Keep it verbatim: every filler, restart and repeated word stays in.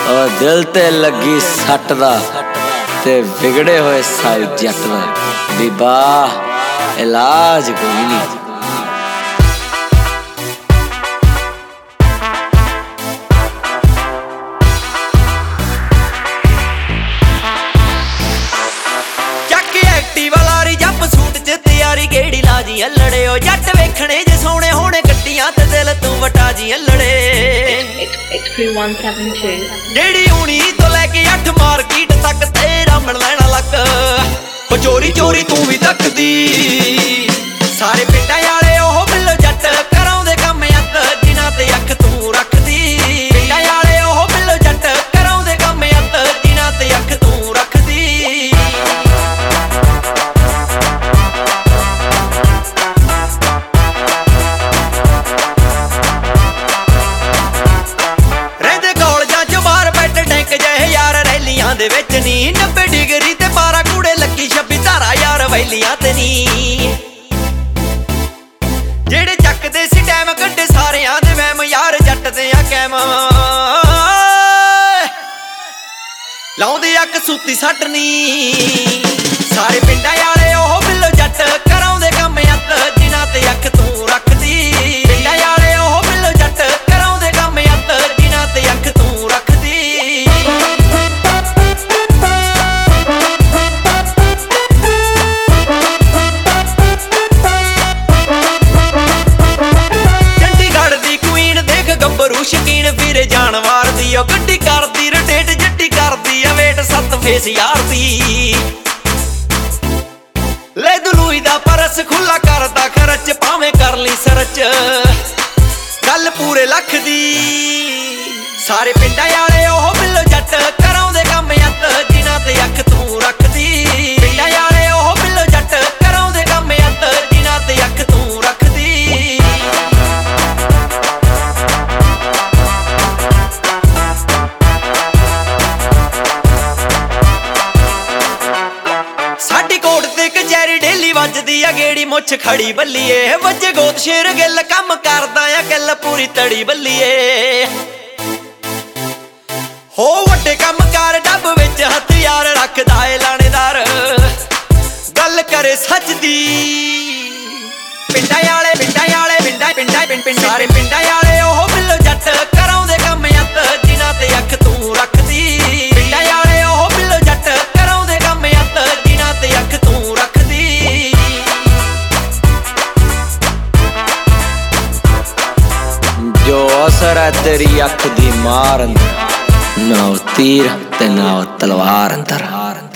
दिल ते लगी सट दा ते बिगड़े होए साई जट दा बीबा इलाज कोई नहीं। गेड़ी लाजी लड़े ओ जट वेखने जे सोने होने गड्डियां ते दिल तू वटा जी लड़े गेड़ी हुणी तो लेके अठ मार्केट तक तेरा मन लेना लक ओ चोरी चोरी तू भी तकदी सारे पिंडां वाले ओह बिल्लो जट कराउंदे कम अत जिन्हां ते अख तू रखदी पिंडां वाले ओह बिल्लो जट कराउंदे कम अत जिन्हां ते अख तू रखदी। दे विच नी नब्बे डिग्री ते बारह कूड़े लगी छब्बी धारा यार वैलियां ते नी जेड़े चकदे सी टैम कड्डे सारियां दे वैम यार जट दे आ कैम लाउंदे अक सूती सट नी सारे पिंडां वाले ओह बिल्लो जट कराउंदे कम अत जिन्हां ते अख तू रखदी पिंडां वाले ओह बिल्लो जट कराउंदे कम अत जिन्हां ते अख तू रखदी। गब्बरू शकीन फिर जानवर दी गड्डी करदी रोटेट जट्टी करदी वेट सत्त फेस यार दी ले दलूई दा परस खुला करदा खर्च भावें कर ली सरच गल पूरे लख दी सारे पिंडां वाले ओह बिल्लो जट कराउंदे कम अत जिन्हां ते अख तू रखदी पिंडां वाले ओह बिल्लो जट कराउंदे कम अत जिन्हां ते अख तू रखदी। वजदी आ गेड़ी मुछ खड़ी बल्लीए वजे गोद शेर गिल कम करदा आ गल पूरी तड़ी बल्लीए हो वड्डे कम कार डब विच हथियार रखदा ए लाणेदार गल करे सच दी पिंडां वाले पिंडां वाले पिंडां पिंडां पिंड पिंड सारे पिंडां वाले ओह बिल्लो जट कराउंदे कम अत जिन्हां ते अख तू रखदी पिंडां वाले ओह बिल्लो जट कराउंदे कम अत जिन्हां ते अख तू रखदी। जो असर है तेरी अख दी मार अंदर ना तीर ते ना तलवार अंदर।